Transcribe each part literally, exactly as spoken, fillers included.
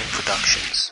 Productions.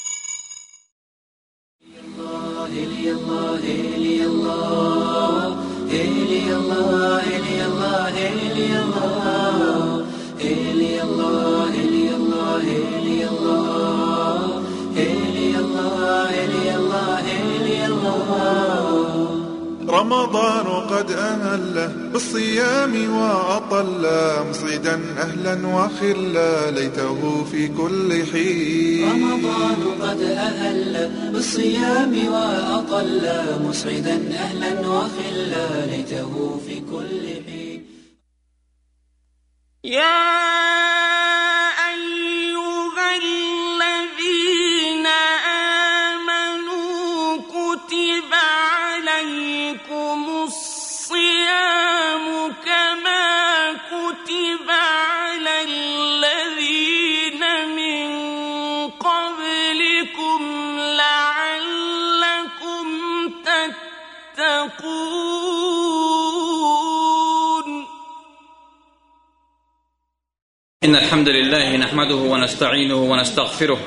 رمضان قد أهله بالصيام وأطل مصعدا أهلا وخلا ليته في كل حين. رمضان قد أهل بالصيام وأطل مصعدا أهلا وخلا ليته في كل حين. يا إن الحمد لله نحمده ونستعينه ونستغفره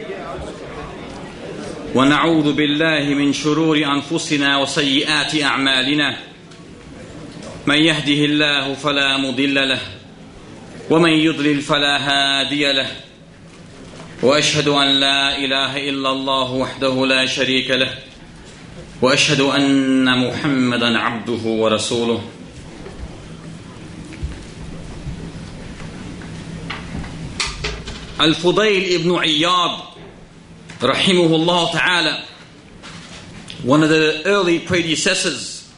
ونعوذ بالله من شرور أنفسنا وسيئات أعمالنا من يهده الله فلا مضل له ومن يضلل فلا هادي له وأشهد أن لا إله إلا الله وحده لا شريك له وأشهد أن محمدا عبده ورسوله. Al-Fudayl ibn Iyad rahimahullah ta'ala, one of the early predecessors,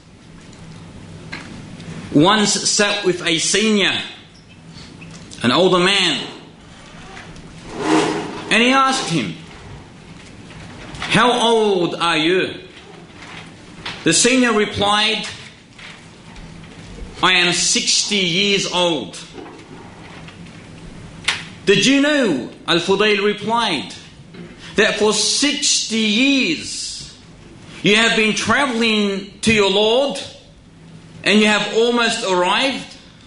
once sat with a senior, an older man, and he asked him, "How old are you?" The senior replied, "I am sixty years old." "Did you know," Al-Fudayl replied, "that for sixty years you have been traveling to your Lord and you have almost arrived?"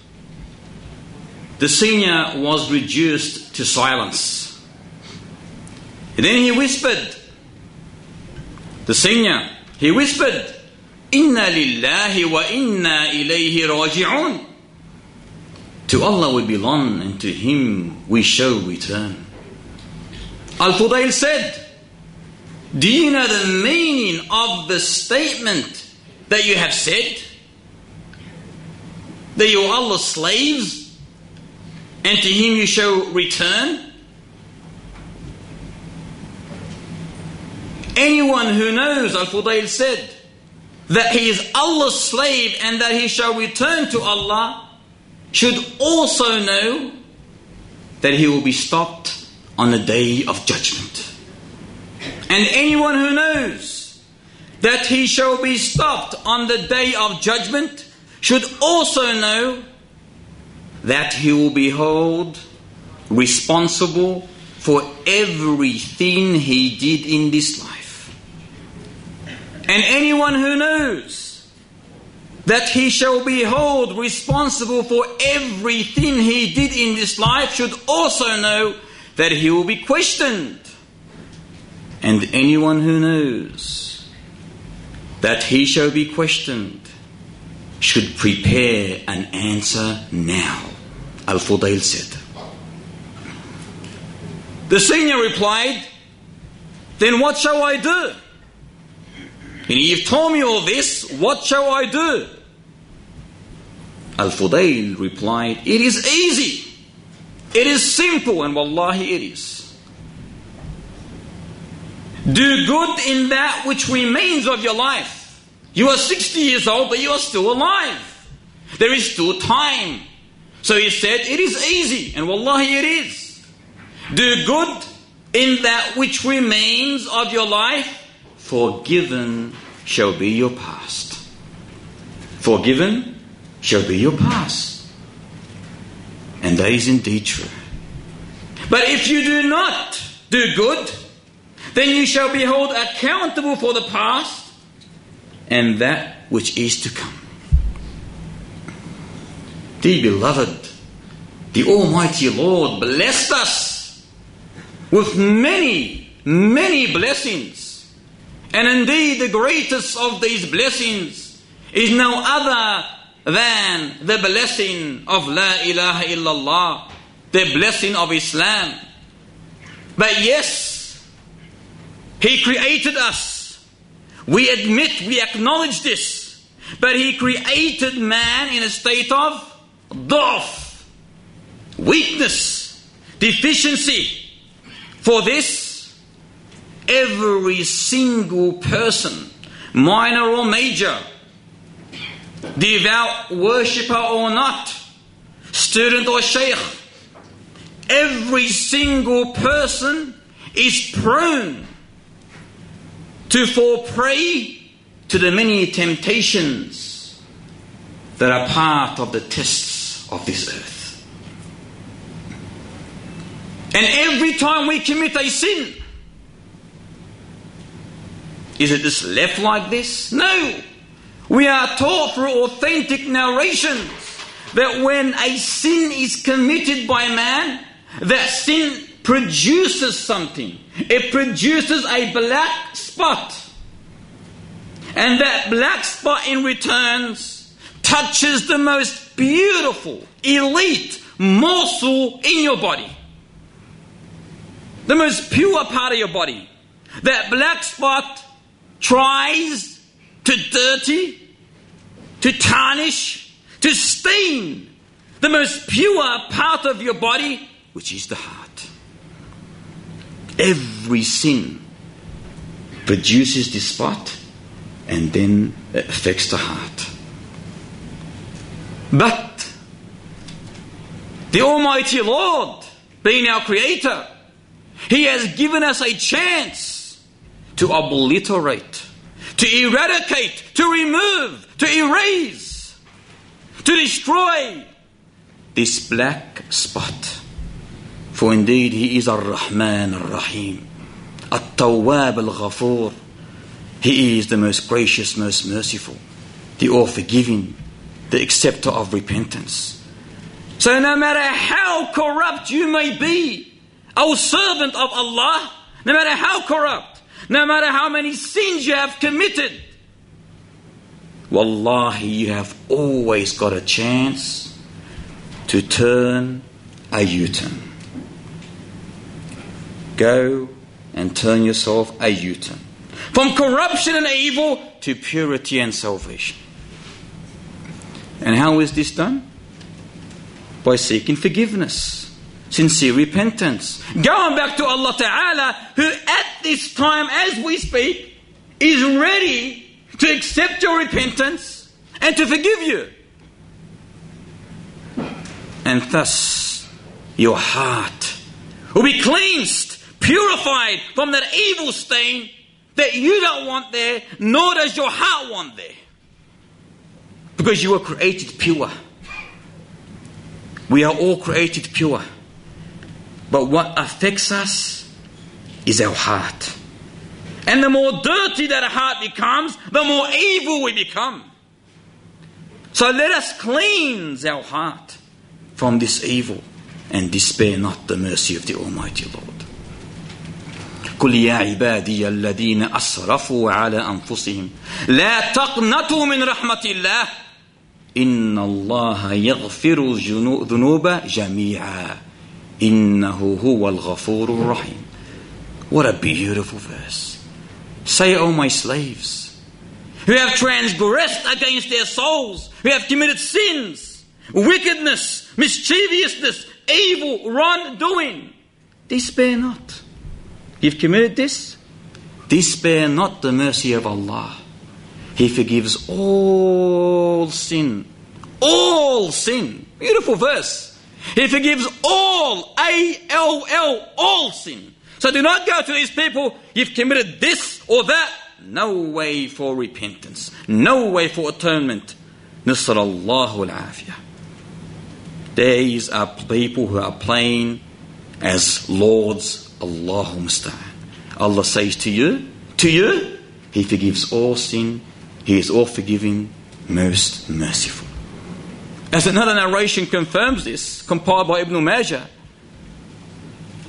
The senior was reduced to silence. And then he whispered, the senior, he whispered, "Inna lillahi wa inna ilayhi raji'un." To Allah we belong and to Him we shall return. Al-Fudayl said, "Do you know the meaning of the statement that you have said? That you are Allah's slaves and to Him you shall return?" Anyone who knows, Al-Fudayl said, that he is Allah's slave and that he shall return to Allah should also know that he will be stopped on the day of judgment. And anyone who knows that he shall be stopped on the day of judgment should also know that he will be held responsible for everything he did in this life. And anyone who knows that he shall be held responsible for everything he did in this life should also know that he will be questioned. And anyone who knows that he shall be questioned should prepare an answer now, Al-Fudayl said. The senior replied, "Then what shall I do? And you've told me all this, what shall I do?" Al-Fudayl replied, "It is easy. It is simple, and wallahi it is. Do good in that which remains of your life. You are sixty years old, but you are still alive. There is still time." So he said, "It is easy, and wallahi it is. Do good in that which remains of your life. Forgiven shall be your past." Forgiven shall be your past. And that is indeed true. But if you do not do good, then you shall be held accountable for the past and that which is to come. Dear beloved, the Almighty Lord blessed us with many, many blessings. And indeed the greatest of these blessings is no other than the blessing of La ilaha illallah, the blessing of Islam. But yes, He created us. We admit, we acknowledge this. But He created man in a state of da'f, weakness, deficiency. For this, every single person, minor or major, devout worshipper or not, student or sheikh, every single person is prone to fall prey to the many temptations that are part of the tests of this earth. And every time we commit a sin, is it just left like this? No. We are taught through authentic narrations that when a sin is committed by man, that sin produces something. It produces a black spot. And that black spot in return touches the most beautiful, elite morsel in your body. The most pure part of your body. That black spot tries to dirty, to tarnish, to stain the most pure part of your body, which is the heart. Every sin produces this spot and then it affects the heart. But the Almighty Lord, being our Creator, He has given us a chance to obliterate, to eradicate, to remove, to erase, to destroy this black spot. For indeed He is Ar-Rahman Ar-Rahim, At-Tawwab Al-Ghafur. He is the most gracious, most merciful, the all-forgiving, the acceptor of repentance. So no matter how corrupt you may be, O servant of Allah, no matter how corrupt, no matter how many sins you have committed, wallahi, you have always got a chance to turn a U-turn. Go and turn yourself a U-turn. From corruption and evil to purity and salvation. And how is this done? By seeking forgiveness, sincere repentance, going back to Allah Ta'ala, who at this time as we speak is ready to accept your repentance and to forgive you. And thus your heart will be cleansed, purified from that evil stain that you don't want there, nor does your heart want there. Because you were created pure. We are all created pure. But what affects us is our heart. And the more dirty that a heart becomes, the more evil we become. So let us cleanse our heart from this evil and despair not the mercy of the Almighty Lord. قل يا عبادي الذين أسرفوا على أنفسهم لا تقنطوا من رحمة الله إن الله يغفر الذنوب جميعا إنه هو الغفور الرحيم. What a beautiful verse. Say, O my slaves, who have transgressed against their souls, who have committed sins, wickedness, mischievousness, evil, wrongdoing, despair not. You've committed this? Despair not the mercy of Allah. He forgives all sin. All sin. Beautiful verse. He forgives all, A L L, all sin. So do not go to these people, you've committed this or that. No way for repentance. No way for atonement. Nasr Allahu al-afiyah. These are people who are playing as lords. Allahu musta'an. Allah says to you, to you, He forgives all sin. He is all forgiving, most merciful. As another narration confirms this, compiled by Ibn Majah,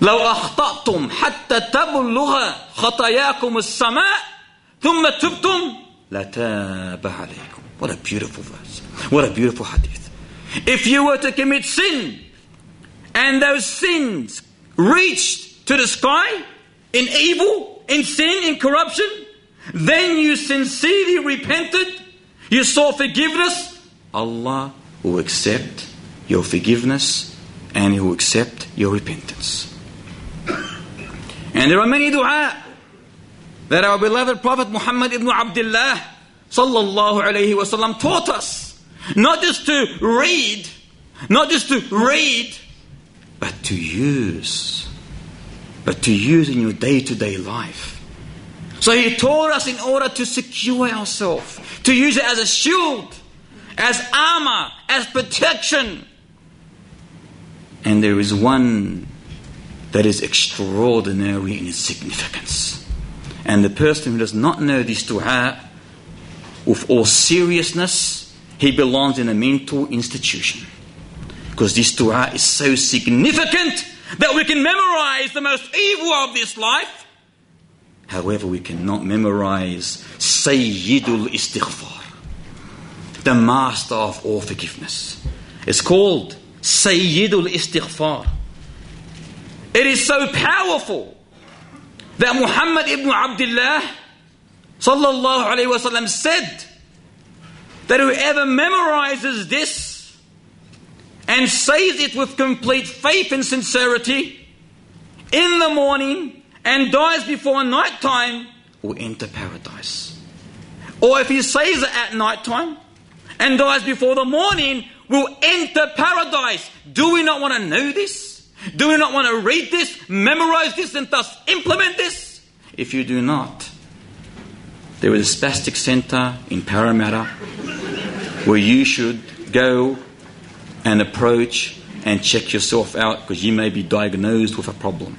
لو أخطأتم حتى تبلغ خطاياكم السماء ثم تبتم لتاب عليكم. What a beautiful verse. What a beautiful hadith. If you were to commit sin and those sins reached to the sky in evil, in sin, in corruption, then you sincerely repented, you sought forgiveness, Allah will accept your forgiveness and He will accept your repentance. And there are many dua that our beloved Prophet Muhammad ibn Abdullah sallallahu alayhi wa sallam taught us. Not just to read, not just to read, but to use. But to use in your day-to-day life. So He taught us in order to secure ourselves, to use it as a shield, as armor, as protection. And there is one that is extraordinary in its significance. And the person who does not know this dua with all seriousness, he belongs in a mental institution. Because this dua is so significant that we can memorize the most evil of this life. However, we cannot memorize Sayyidul Istighfar, the master of all forgiveness. It's called Sayyidul Istighfar. It is so powerful that Muhammad ibn Abdullah sallallahu alayhi wa sallam said that whoever memorizes this and says it with complete faith and sincerity in the morning and dies before night time will enter paradise. Or if he says it at night time and dies before the morning, will enter paradise. Do we not want to know this? Do we not want to read this, memorize this, and thus implement this? If you do not, there is a spastic center in Parramatta where you should go and approach and check yourself out, because you may be diagnosed with a problem.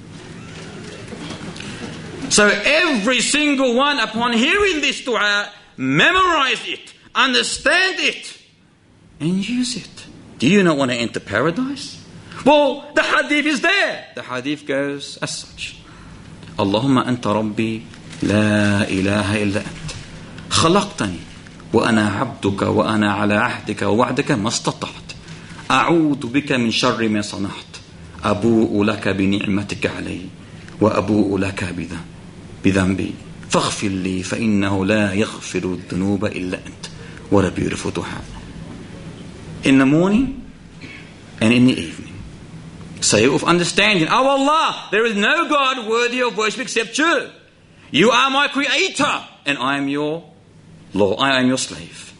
So every single one, upon hearing this dua, memorize it, understand it, and use it. Do you not want to enter paradise? Well, the hadith is there. The hadith goes as such. Allahumma anta rabbi la ilaha illa ant. Khalaqtani wa ana abduka wa ana ala ahdika wa wa'daka mastata'at. A'udhu bika min sharri ma sanaht. Abu'u laka bi ni'matika alayhi wa abu'u laka bidhanbi. Faghfir li fa innahu la yaghfiru dhunuba illa ant. What a beautiful dua. In the morning and in the evening. Say it with understanding. Oh Allah, there is no God worthy of worship except you. You are my creator and I am your Lord. I am your slave.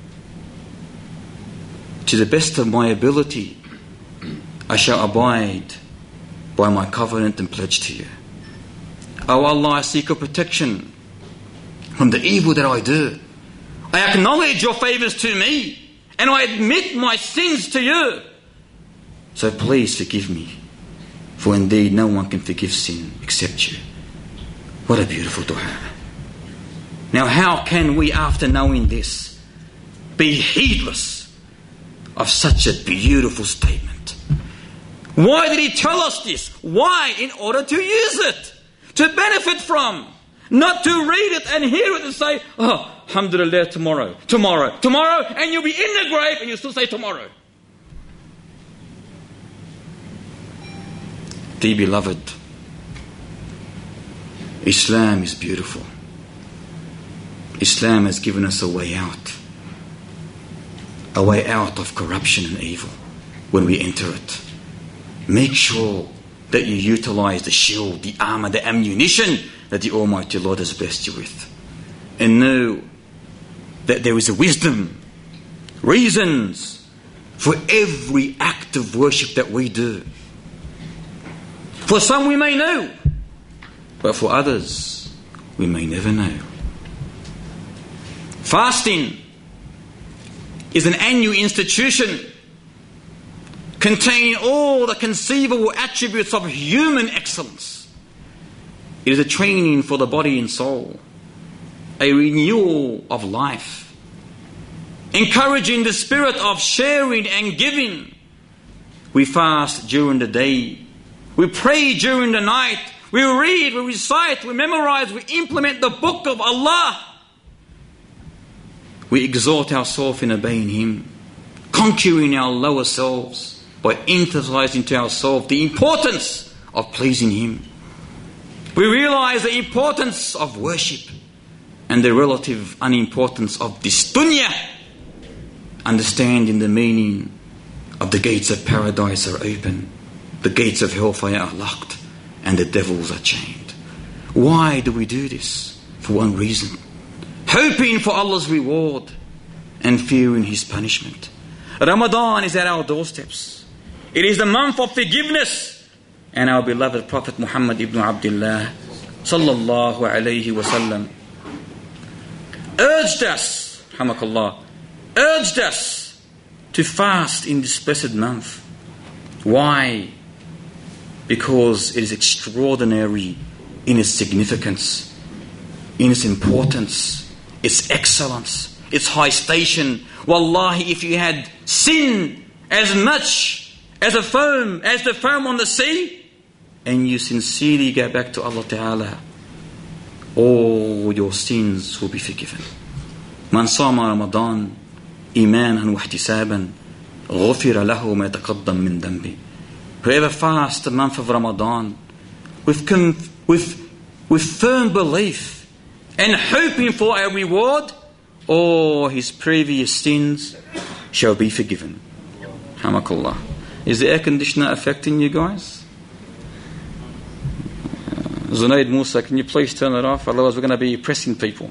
To the best of my ability, I shall abide by my covenant and pledge to you. Oh Allah, I seek your protection from the evil that I do. I acknowledge your favors to me and I admit my sins to you. So please forgive me, for indeed no one can forgive sin except you. What a beautiful dua. Now how can we, after knowing this, be heedless of such a beautiful statement? Why did He tell us this? Why? In order to use it, to benefit from, not to read it and hear it and say, oh, alhamdulillah, tomorrow, tomorrow, tomorrow, and you'll be in the grave and you'll still say tomorrow. Dear beloved, Islam is beautiful. Islam has given us a way out. A way out of corruption and evil when we enter it. Make sure that you utilize the shield, the armor, the ammunition that the Almighty Lord has blessed you with. And know that there is a wisdom, reasons for every act of worship that we do. For some we may know, but for others we may never know. Fasting is an annual institution containing all the conceivable attributes of human excellence. It is a training for the body and soul, a renewal of life, encouraging the spirit of sharing and giving. We fast during the day We pray during the night. We read, we recite, we memorize, we implement the book of Allah. We exhort ourselves in obeying Him, conquering our lower selves by emphasizing to ourselves the importance of pleasing Him. We realize the importance of worship and the relative unimportance of this dunya. Understanding the meaning of the gates of paradise are open, the gates of hellfire are locked, and the devils are chained. Why do we do this? For one reason: hoping for Allah's reward and fearing His punishment. Ramadan is at our doorsteps. It is the month of forgiveness, and our beloved Prophet Muhammad ibn Abdullah sallallahu alayhi wa sallam urged us, hamakallah, urged us to fast in this blessed month. Why? Because it is extraordinary in its significance, in its importance, its excellence, its high station. Wallahi, if you had sinned as much as a foam, as the foam on the sea, and you sincerely go back to Allah Ta'ala, all your sins will be forgiven. Man sama Ramadan imanan wa ihtisaban ghufira lahu ma taqaddam min dhanbi. Whoever fasts the month of Ramadan with, with, with firm belief and hoping for a reward, all his previous sins shall be forgiven. Hamakallah. Is the air conditioner affecting you guys? Uh, Zunaid Musa, can you please turn it off? Otherwise we're going to be pressing people.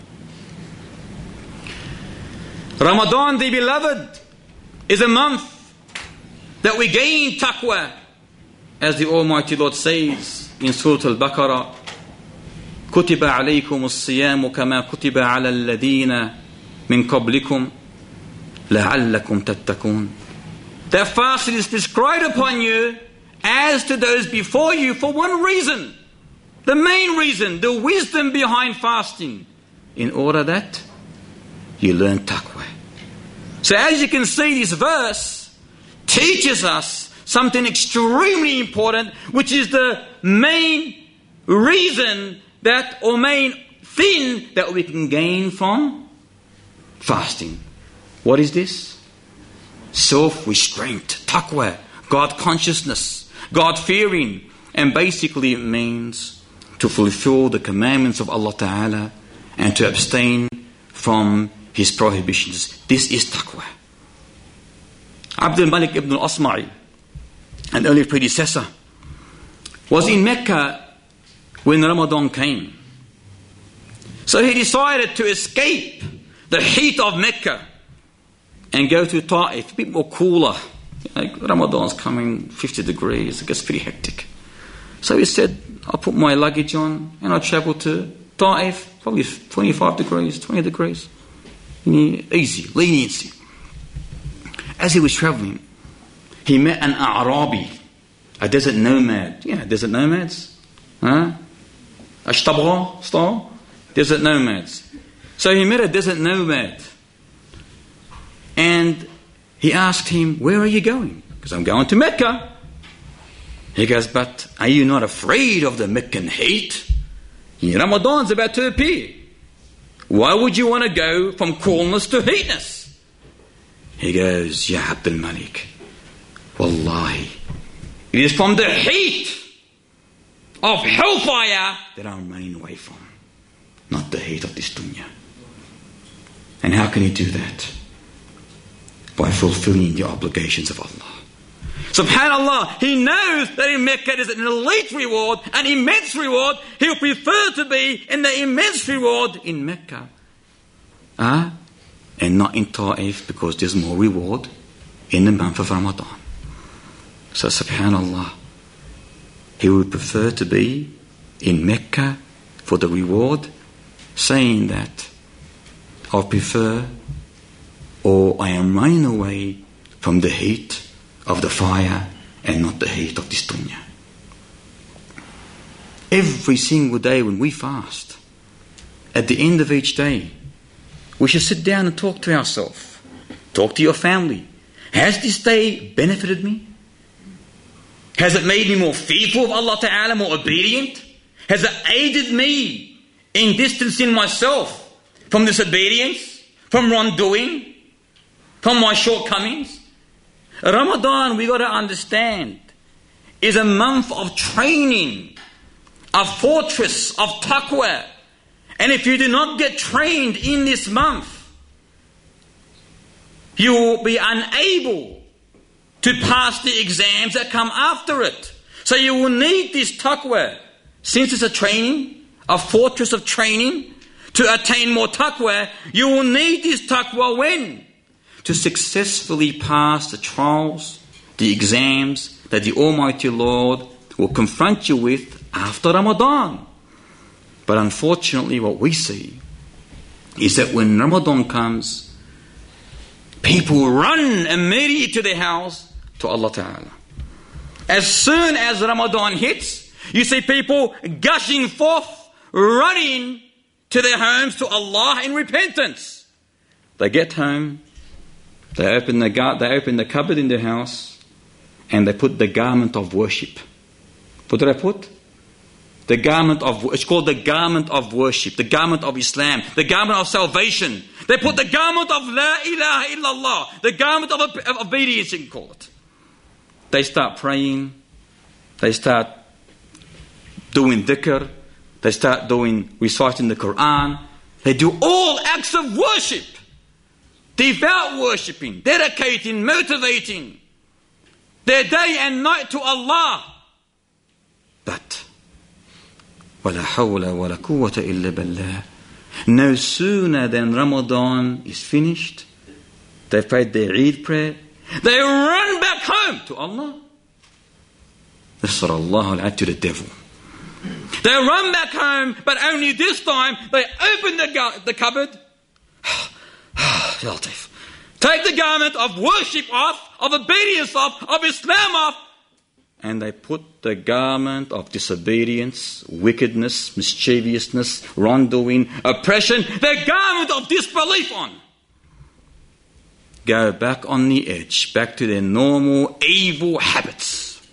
Ramadan, the beloved, is a month that we gain taqwa. As the Almighty Lord says in Surah Al-Baqarah, كُتِبَ عَلَيْكُمُ الصِّيَامُ كَمَا كُتِبَ عَلَى الَّذِينَ مِنْ قَبْلِكُمْ لَعَلَّكُمْ تَتَّقُونَ. That fasting is prescribed upon you as to those before you for one reason. The main reason, the wisdom behind fasting, in order that you learn taqwa. So as you can see, this verse teaches us something extremely important, which is the main reason that, or main thing that we can gain from fasting. What is this? Self-restraint, taqwa, God consciousness, God fearing, and basically it means to fulfill the commandments of Allah Ta'ala and to abstain from His prohibitions. This is taqwa. Abdul Malik ibn al-Asma'i, an early predecessor, was in Mecca when Ramadan came. So he decided to escape the heat of Mecca and go to Ta'if, a bit more cooler. Like Ramadan's coming, fifty degrees, it gets pretty hectic. So he said, I'll put my luggage on and I'll travel to Ta'if, probably twenty-five degrees, twenty degrees. Easy, leniency. As he was traveling, he met an A'rabi, a desert nomad. Yeah, desert nomads. Huh? Ashtabra style? Desert nomads. So he met a desert nomad. And he asked him, where are you going? Because I'm going to Mecca. He goes, but are you not afraid of the Meccan heat? Ramadan's about to appear. Why would you want to go from coolness to heatness? He goes, Ya Abdul Malik, Wallahi, it is from the heat of hellfire that I'm running away from, not the heat of this dunya. And how can he do that? By fulfilling the obligations of Allah. SubhanAllah, he knows that in Mecca there's an elite reward, an immense reward. He'll prefer to be in the immense reward in Mecca. Ah? Uh, and not in Ta'if, because there's more reward in the month of Ramadan. So SubhanAllah, he would prefer to be in Mecca for the reward, saying that I prefer, or I am running away from the heat of the fire and not the heat of this dunya. Every single day when we fast, at the end of each day, we should sit down and talk to ourselves. Talk to your family. Has this day benefited me? Has it made me more fearful of Allah Ta'ala, more obedient? Has it aided me in distancing myself from disobedience, from wrongdoing, from my shortcomings? Ramadan, we got to understand, is a month of training, a fortress of taqwa. And if you do not get trained in this month, you will be unable to pass the exams that come after it. So you will need this taqwa. Since it's a training, a fortress of training, to attain more taqwa, you will need this taqwa when? To successfully pass the trials, the exams that the Almighty Lord will confront you with after Ramadan. But unfortunately what we see is that when Ramadan comes, people run immediately to their house to Allah Ta'ala. As soon as Ramadan hits, you see people gushing forth, running to their homes to Allah in repentance. They get home, they open the gar- they open the cupboard in their house, and they put the garment of worship. What did I put? The garment of, it's called the garment of worship, the garment of Islam, the garment of salvation. They put the garment of La ilaha illallah, the garment of, of obedience, you can call it. They start praying, they start doing dhikr, they start doing, reciting the Quran. They do all acts of worship, devout worshipping, dedicating, motivating their day and night to Allah. But وَلَا حَوْلَ وَلَا قُوَّةَ إِلَّا بِاللَّهِ. No sooner than Ramadan is finished, they prayed their Eid prayer, they run back home to Allah. نَصْرَ اللَّهُ الْعَدْ to the devil. They run back home, but only this time they open the, gu- the cupboard. Take the garment of worship off, of obedience off, of Islam off, and they put the garment of disobedience, wickedness, mischievousness, wrongdoing, oppression, the garment of disbelief on. Go back on the edge, back to their normal evil habits.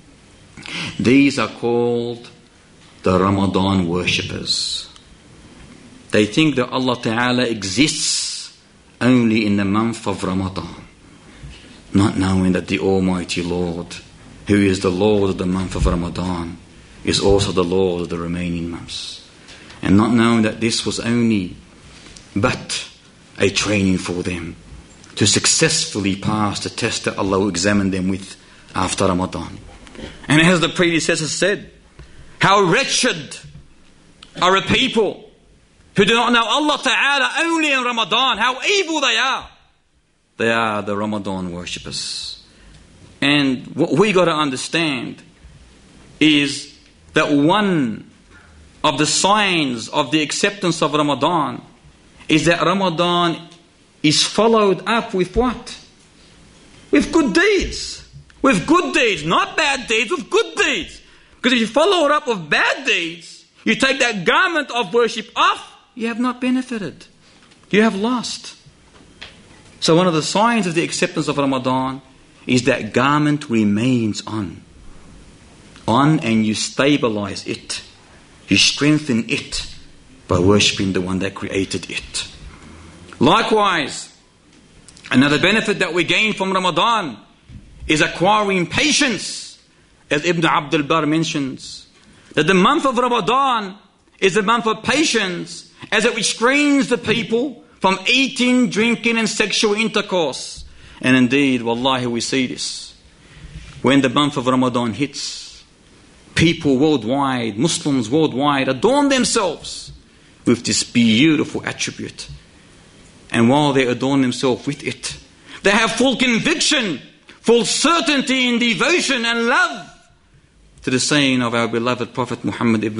These are called the Ramadan worshippers. They think that Allah Ta'ala exists only in the month of Ramadan, not knowing that the Almighty Lord, who is the Lord of the month of Ramadan, is also the Lord of the remaining months. And not knowing that this was only but a training for them to successfully pass the test that Allah will examine them with after Ramadan. And as the predecessor said, how wretched are a people who do not know Allah Ta'ala only in Ramadan, how evil they are. They are the Ramadan worshippers. And what we got to understand is that one of the signs of the acceptance of Ramadan is that Ramadan is followed up with what? With good deeds. With good deeds, not bad deeds, with good deeds. Because if you follow it up with bad deeds, you take that garment of worship off, you have not benefited. You have lost. So one of the signs of the acceptance of Ramadan is that garment remains on. On, and you stabilize it. You strengthen it by worshipping the one that created it. Likewise, another benefit that we gain from Ramadan is acquiring patience. As Ibn Abdul Barr mentions, that the month of Ramadan is a month of patience, as it restrains the people from eating, drinking and sexual intercourse. And indeed, wallahi, we see this. When the month of Ramadan hits, people worldwide, Muslims worldwide, adorn themselves with this beautiful attribute. And while they adorn themselves with it, they have full conviction, full certainty in devotion and love to the saying of our beloved Prophet Muhammad ibn